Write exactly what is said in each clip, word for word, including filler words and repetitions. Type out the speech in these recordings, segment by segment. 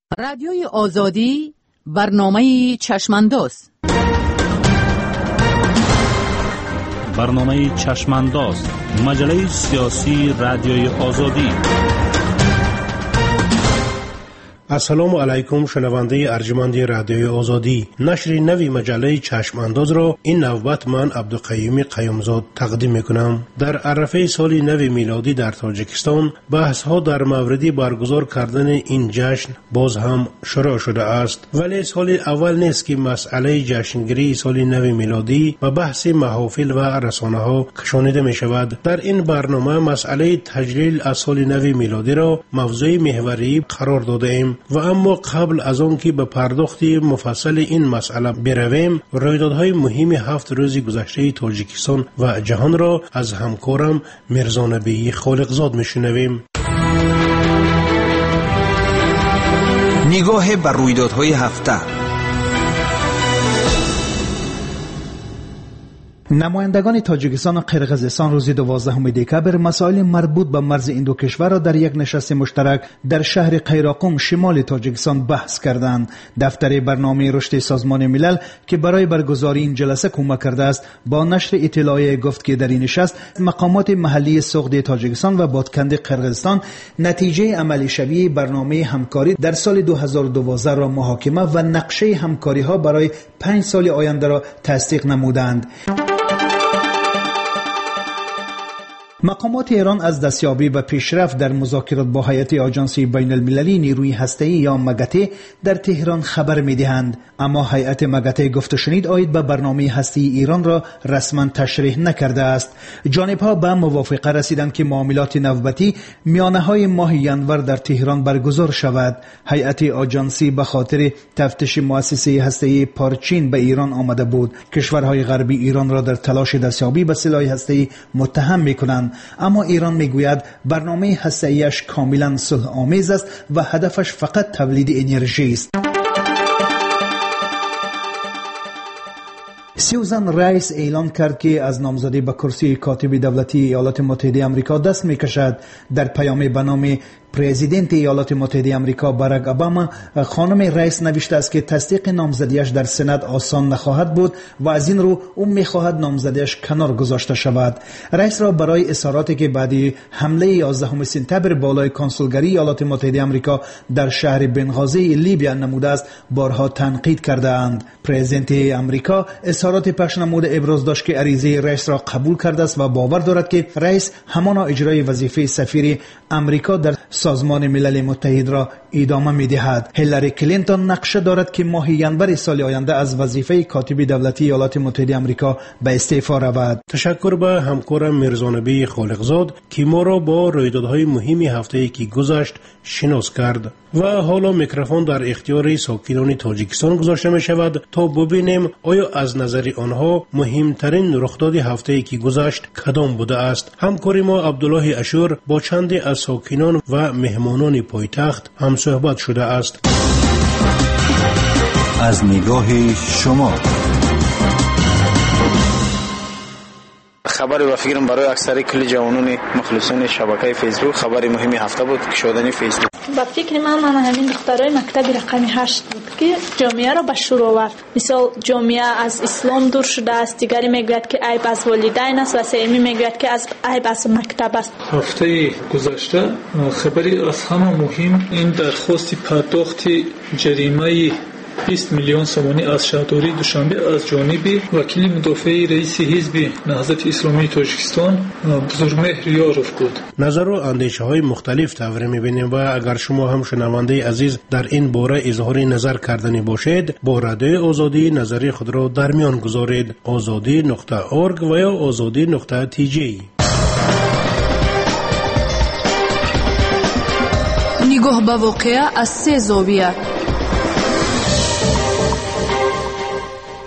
رادیوی آزادی برنامه چشمانداز. برنامه چشمانداز، مجله سیاسی رادیوی آزادی. السلام علیکم شنونده ارجمند رادیوی آزادی. نشر نوی مجله چشم انداز را این نوبت من عبدالقیوم قیومزاد تقدیم میکنم. در عرفه سال نو میلادی در تاجیکستان بحث ها در مورد برگزار کردن این جشن باز هم شروع شده است، ولی سال اول نیست که مسئله جشنگیری سال نو میلادی و بحث محافل و رسانه ها کشانیده می شود. در این برنامه مسئله تجلیل از سال نو میلادی را موضوع محوری قرار داده ایم و اما قبل از آن که به پرداخت مفصل این مسئله برویم، رویدادهای مهم هفت روز گذشته تاجیکستان و جهان را از همکارم میرزا نبی خالقزاد میشنویم. نگاه بر رویدادهای هفته. نمایندگان تاجیکستان و قرقیزستان روز دوازدهم دکبر مسائل مربوط به مرز این دو کشور را در یک نشست مشترک در شهر قیراقم شمال تاجیکستان بحث کردند. دفتر برنامه رشد سازمان ملل که برای برگزاری این جلسه کمک کرده است با نشر اطلاعیه گفت که در این نشست مقامات محلی سغد تاجیکستان و بادکند قرقیزستان نتیجه عملی شبیه برنامه همکاری در سال دو هزار و دوازده را محاکمه و نقشه همکاری ها برای پنج سال آینده را تصدیق نمودند. مقامات ایران از دستیابی و پیشرفت در مذاکرات با هیئت آژانس بین المللی نیروی هسته‌ای یا مگته در تهران خبر می‌دهند، اما هیئت مگته گفت و شنید عاید به برنامه هسته‌ای ایران را رسما تشریح نکرده است. جانب‌ها به موافقه رسیدند که معاملات نوبتی میانه‌های ماه ژانویه در تهران برگزار شود. هیئت آژانسی به خاطر تفتیش مؤسسه هسته‌ای پارچین به ایران آمده بود. کشورهای غربی ایران را در تلاش دستیابی به سلاح هسته‌ای متهم می‌کنند، اما ایران میگوید برنامه هسته‌ایش کاملا صلح آمیز است و هدفش فقط تولید انرژی است. سیوزان رئیس اعلان کرد که از نامزدی به کرسی کاتب دولتی ایالات متحده آمریکا دست میکشد. در پیامی به نام پرزیدنت ایالات متحده آمریکا باراک اوباما، خانم رئیس نوشته است که تصدیق نامزدیش در سنا آسان نخواهد بود و از این رو او میخواهد نامزدیش کنار گذاشته شود. رئیس را برای اظهاراتی که بعد حمله یازدهم سپتامبر بالای کنسولگری ایالات متحده آمریکا در شهر بنغازی لیبیا نموده است بارها تنقید کرده اند. پرزیدنت آمریکا اظهارات پخش نموده ابراز داشت که عریضه رئیس را قبول کرده است و باور دارد که رئیس همانا اجرای وظیفه سفیر آمریکا در سازمان ملل متحد را ادامه می‌دهد. هیلاری کلینتون نقشه دارد که ماه ژانویه سال آینده از وظیفه کاتب دولتی ایالات متحده آمریکا به استعفا رود. تشکر به همکارم میرزا نبی خالقزاد که ما را با رویدادهای مهم هفته‌ای که گذشت شناس کرد. و حالا میکروفون در اختیار ساکنان تاجیکستان گذاشته می شود تا ببینیم آیا از نظر آنها مهمترین رخداد هفته‌ای که گذشت کدام بوده است. همکار ما عبدالله اشور با چندی از ساکنان و مهمانان پایتخت هم صحبت شده است. از نگاه شما خبر و فکرم برای اکثر کل جوانان مخلصان شبکه فیسبوک خبر مهمی هفته بود که شدن فیسبوک. با فکر من من همین دخترای مکتب رقم هشت بود که جامعه را به شروع آورد. مثال جامعه از اسلام دور شده است، دیگری میگوید که عیب از والدین است و سومی میگوید که از عیب از مکتب است. هفته گذشته خبری از همه مهم این درخواست پرداخت جریمه بیست میلیون سومانی از شهرداری دوشنبه از جانب وکیل مدافع رئیس حزب نهضت اسلامی تاجیکستان بزرگمهر یاروف بود. نظر و اندیشه های مختلف تفریح می‌بینیم و اگر شما هم شنونده عزیز در این باره اظهار نظر کردنی باشید با رادیو آزادی نظری خود را در میان گذارید. آزادی نقطه اورگ و یا آزادی نقطه تی جی. نگاه به واقعه از سه زاویه.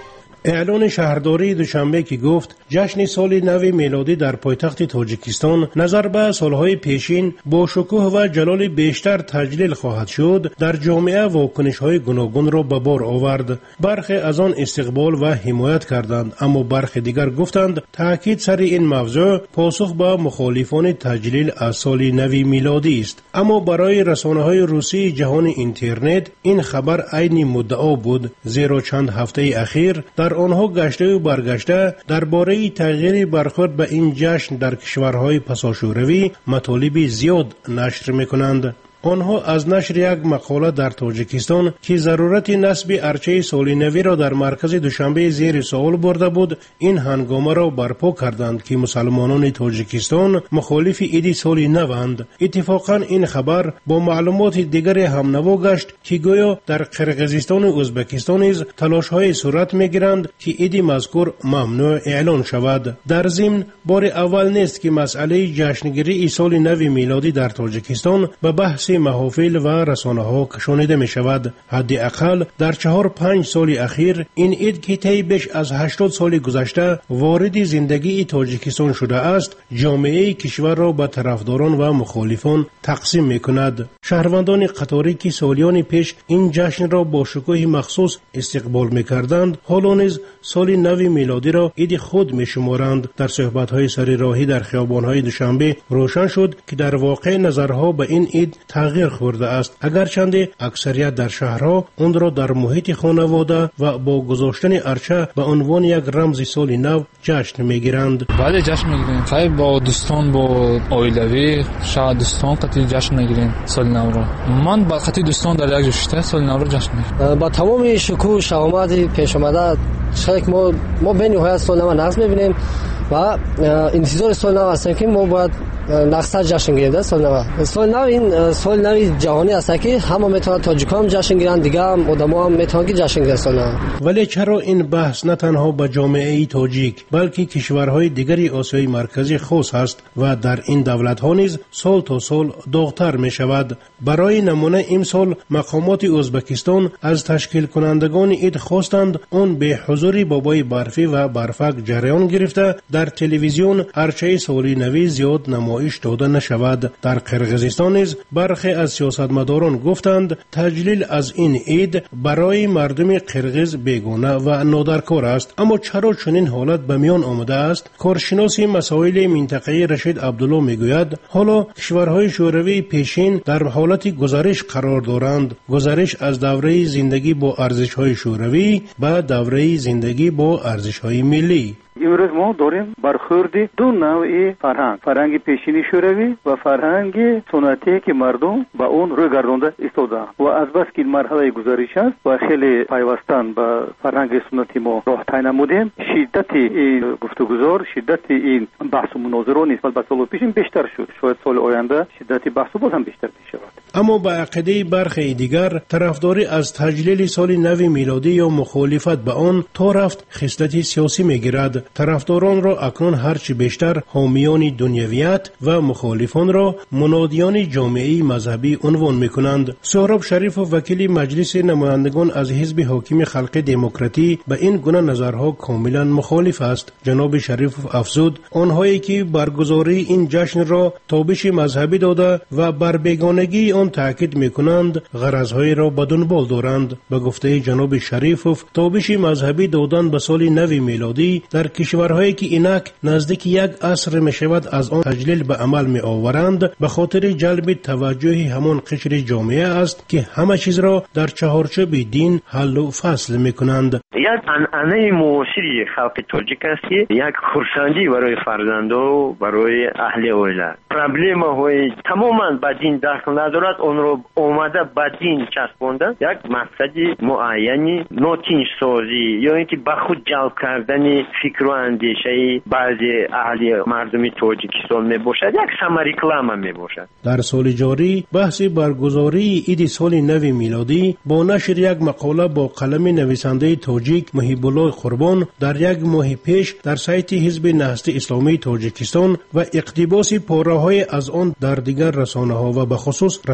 اعلان شهرداری دوشنبه که گفت جشن سال نو میلادی در پایتخت تاجیکستان نظر به سالهای پیشین با شکوه و جلال بیشتر تجلیل خواهد شد، در جامعه واکنش‌های گوناگون را به بار آورد. برخی از آن استقبال و حمایت کردند، اما برخی دیگر گفتند تاکید سر این موضوع پاسخ به مخالفان تجلیل از سال نو میلادی است. اما برای رسانه‌های روسی جهان اینترنت این خبر عین مدعا بود، زیرا چند هفته اخیر در آنها گشته و برگشته درباره تغییر برخورد به این جشن در کشورهای پساشوروی مطالب زیاد نشر می‌کنند. آنها از نشر یک مقاله در تاجیکستان که ضرورت نصب ارچه سال نو را در مرکز دوشنبه زیر سوال برده بود، این هنگامه را برپا کردند که مسلمانان تاجیکستان مخالف عید سال نوند. اتفاقا این خبر با معلومات دیگر هم نوا گشت که گویا در قرقیزستان و ازبکستان نیز تلاش‌های صورت می‌گیرند که عید مذکور ممنوع اعلان شود. در ضمن بار اول نیست که مسئله جشنگیری سال نو میلادی در تاجیکستان به بحث محافل و رسانه ها کشانیده می شود. حداقل در چهار پنج سال اخیر این عید که طی بیش از هشتاد سال گذشته وارد زندگی تاجیکستان شده است، جامعه کشور را به طرفداران و مخالفان تقسیم می کند. شهروندان قطاری که سالیان پیش این جشن را با شکوه مخصوص استقبال می کردند، حالا نیز سال نو میلادی را عید خود می شمارند. در صحبت های سر راهی در خیابان های دوشنبه روشن شد که در واقع نظرها به این عید تغییر خورده است، اگرچند اکثریت در شهرها اون را در محیط خانواده و با گذاشتن ارچه به عنوان یک رمز سال نو جشن میگیرند. بله جشن میگیریم، خیلی با دوستان، با عائلوی، شاید دوستان قطعی جشن میگیریم سال نو را. من با قطعی دوستان در یک جشن سال نو را جشن میگیرم با تمام شکوه شامت پیش آمده. شاید ما ما به نهایت سال نو نقص میبینیم و انتظار سال نو هستیم که ما باید نقص جشن گرفته. سال نو سال نو این سال نو جهانی است که همه میتونن تاجیکان جشن گیرن، دیگه هم آدما هم میتونن که جشن گیرن سال نو. ولی چرا این بحث نه تنها به جامعه تاجیک بلکه کشورهای دیگری آسیای مرکزی خاص است و در این دولت‌ها نیز سال تا سال داغ‌تر می‌شود؟ برای نمونه امسال مقامات ازبکستان از تشکیل کنندگان عید خواستند اون به حضور بابای برفی و برفک جریان گرفته در تلویزیون ارچه سالی نو زیاد نمایش داده نشود. در قرقیزستان نیز برخی از سیاستمداران گفتند تجلیل از این عید برای مردم قرقیز بیگانه و نادرکار است. اما چرا چنین حالت به میان آمده است؟ کارشناس مسائل منطقه‌ای رشید عبدالله میگوید حالا کشورهای شوروی پیشین در حالت گذرش قرار دارند، گذرش از دوره زندگی با ارزش‌های شوروی به دوره زندگی با ارزش‌های ملی. امروز ما داریم برخورد دو نوع فرهنگ، فرهنگ پیشینی شوروی و فرهنگ سنتی که مردم با اون روی گردونده ایستادند و از بس که این مرحله گذریش است و خیلی پیوستن به فرهنگ سنتی ما راه طی نمودیم، شدت این گفتگوزار، شدت این بحث و مناظره نسبت به سال پیش بیشتر شد. شاید سال آینده شدت بحث باز هم بیشتر بشود. اما به عقیده برخی دیگر طرفداری از تجلیل سال نو میلادی یا مخالفت به آن تا رفت خصلت سیاسی میگیرد. طرفداران را اکنون هرچی بیشتر حامیان دنیویت و مخالفان را منادیان جامعه مذهبی عنوان میکنند. سهراب شریف و وکیل مجلس نمایندگان از حزب حاکم خلق دموکراتی به این گونه نظرها کاملا مخالف است. جناب شریف افزود آنهایی که برگزاری این جشن را تابش مذهبی داده و بر بیگانگی آن تاکید میکنند غرضهای را به دنبال دارند. به گفته جناب شریفوف تابش مذهبی دادن به سال نو میلادی در کشورهایی که اینک نزدیک یک عصر می شود از آن تجلیل به عمل می آورند به خاطر جلب توجه همان قشر جامعه است که همه چیز را در چهارچوب دین حل و فصل می کنند. یک عنعنه معاصری خلق تاجیک است که یک خرسندی برای فرزندا و برای اهل عائله. پرابلم های تماما با دین دخل ندارد، اون رو اومده با دین چسبونده یک مقصد معینی نوتینش سازی یا اینکه به خود جلب کردن فکر و اندیشه بعضی اهل مردم تاجیکستان می باشد، یک سمریکلام می باشد. در سال جاری بحث برگزاری عید سال نو میلادی با نشر یک مقاله با قلم نویسنده تاجیک محیب الله قربان در یک ماه پیش در سایت حزب نهضت اسلامی تاجیکستان و اقتباس پاره‌های از آن در دیگر رسانه‌ها و به خصوص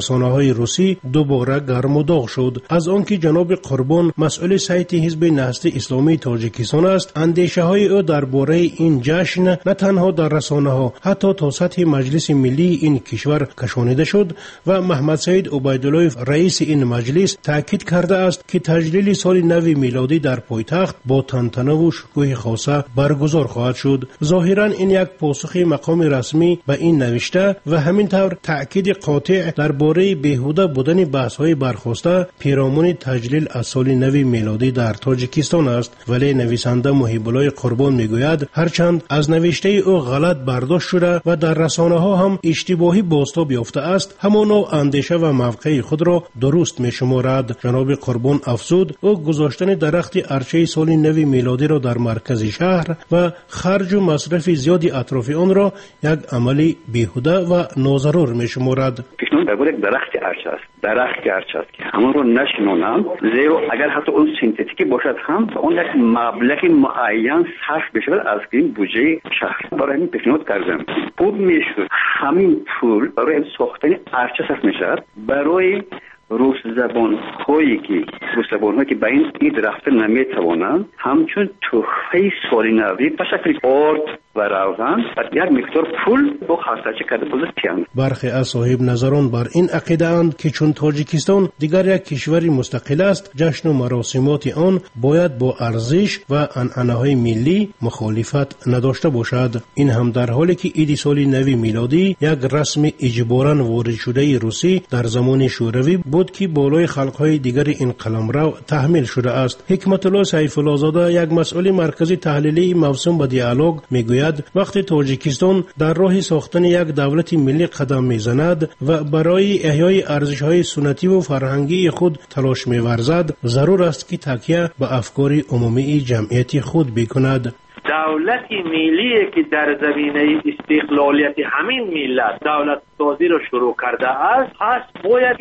رسانه‌های روسی دوباره گرم و داغ شد. از آنکه جناب قربان مسئول سایت حزب نهضت اسلامی تاجیکستان است، اندیشه‌های او درباره این جشن نه تنها در رسانه‌ها حتی تا سطح مجلس ملی این کشور کشانیده شد و محمد سعید عبیدالله رئیس این مجلس تاکید کرده است که تجلیل سال نو میلادی در پایتخت با تنتنه و شکوه خاصه برگزار خواهد شد. ظاهراً این یک پاسخ مقام رسمی به این نوشته و همینطور تاکید قاطع درباره بیهوده بودن بحث‌های برخاسته پیرامون تجلیل از سال نو میلادی در تاجیکستان است. ولی نویسنده محب الله قربان میگوید هرچند از نوشته او غلط برداشت شده و در رسانه‌ها هم اشتباهی بازتاب یافته است، همانا اندیشه و موقع خود را درست می‌شمارد. جناب قربان افزود او گذاشتن درخت ارچه سال نو میلادی را در مرکز شهر و خرج و مصرف زیادی اطراف آن را یک عملی بیهوده و ناضرور می‌شمارد. پیشنهاد درباره درخت ارچه است. درخت ارچه است که همون رو نشنونم، زیرا اگر حتی اون سینتتیکی باشد هم اون یک مبلغ معین صرف بشه از این بودجه شهر. برای همین پیشنهاد کردم بود میشد همین پول برای ساختن ارچه صرف میشد برای روس زبان هایی که روس زبان هایی که به این این درخت نمیتوانند همچون تحفه سال نوی به شکل آرد و روغن و یک مقدار پول با خرچه کرده بوده پیان. برخی از صاحب نظران بر این عقیده اند که چون تاجیکستان دیگر یک کشوری مستقل است، جشن و مراسمات آن باید با ارزش و عنعنه‌های ملی مخالفت نداشته باشد. این هم در حالی که عید سال نو میلادی یک رسم اجباراً وارد شده روسی در زمان شوروی بود که بالای خلق‌های دیگر این قلمرو تحمیل شده است. حکمت الله سیف الله زاده یک مسئول مرکزی تحلیلی موسوم به دیالوگ میگوید وقتی تاجیکستان در راه ساختن یک دولت ملی قدم میزند و برای احیای ارزش‌های سنتی و فرهنگی خود تلاش می‌ورزد، ضرور است که تکیه به افکار عمومی جمعیت خود بکند. دولت ملی که در زمینه استقلالیت همین ملت دولت سازی را شروع کرده است، هست باید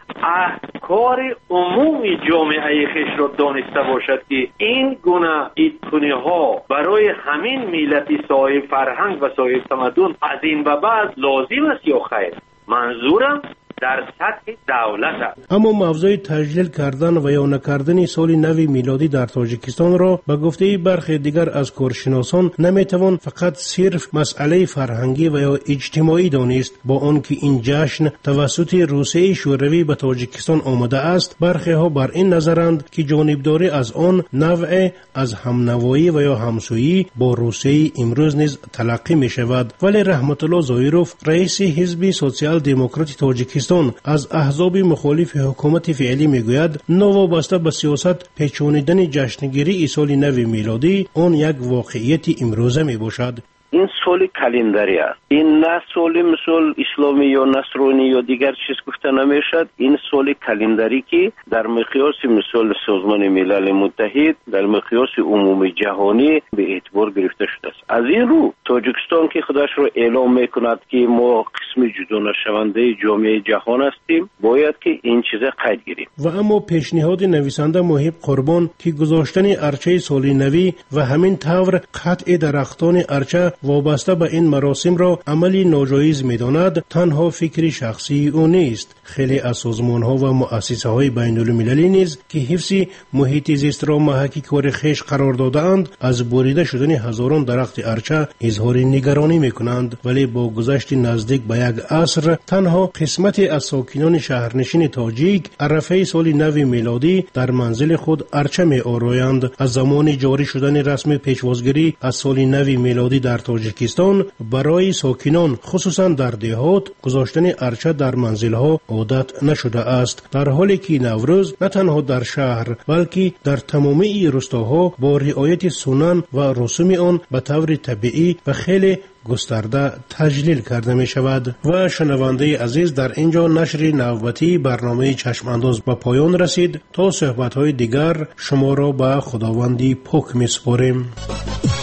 افکار عمومی جامعه خیش را دانسته باشد که این گونه ایدکنی ها برای همین ملتی صاحب فرهنگ و صاحب تمدن از این به بعد لازم است یا خیر. منظورم در سطح دولت است. اما موضوع تجلیل کردن و یا نکردن سال نو میلادی در تاجیکستان را به گفته برخی دیگر از کارشناسان نمیتوان فقط صرف مسئله فرهنگی و یا اجتماعی دانست. با آنکه این جشن توسط روسیه شوروی به تاجیکستان آمده است، برخی ها بر این نظرند که جانبداری از آن نوع از همنوایی و یا همسویی با روسیه امروز نیز تلقی می شود. ولی رحمت الله زایروف رئیس حزب سوسیال دموکرات تاجیکستان از احزاب مخالف حکومت فعلی میگوید نوابسته به سیاست پیچانیدن جشنگیری سال نو میلادی آن یک واقعیت امروزه می باشد. این سال کلندری است. این نه سال مثل اسلامی یا نصرانی یا دیگر چیز گفته نمیشد. این سال کلندری که در مقیاس مثل سازمان ملل متحد در مقیاس عمومی جهانی به اعتبار گرفته شده است. از این رو تاجیکستان که خودش را اعلام میکند که ما قسم جدا نشونده جامعه جهان هستیم، باید که این چیز قید گیریم. و اما پیشنهاد نویسنده محب قربان که گذاشتن ارچه سال نوی و همین طور قطع درختان ارچه وابسته به این مراسم را عملی ناجایز می‌داند، تنها فکری شخصی او نیست. خیلی از سازمان‌ها و مؤسسه‌های بین‌المللی نیز که حفظ محیط زیست را محک کار خویش قرار داده‌اند، از بریده شدن هزاران درخت ارچه اظهار نگرانی می‌کنند. ولی با گذشت نزدیک به یک عصر تنها قسمت از ساکنان شهرنشین تاجیک عرفه سال نو میلادی در منزل خود ارچه می‌آرایند. از زمان جاری شدن رسم پیشوازگیری از سال نو میلادی در تاجیکستان برای ساکنان خصوصا در دهات گذاشتن ارچه در منزل‌ها عادت نشده است، در حالی که نوروز نه تنها در شهر بلکه در تمامی روستاها با رعایت سنن و رسوم آن به طور طبیعی و خیلی گسترده تجلیل کرده می شود. و شنونده عزیز، در اینجا نشر نوبتی برنامه چشم انداز به پایان رسید. تا صحبت های دیگر شما را به خداوندی پاک می سپاریم.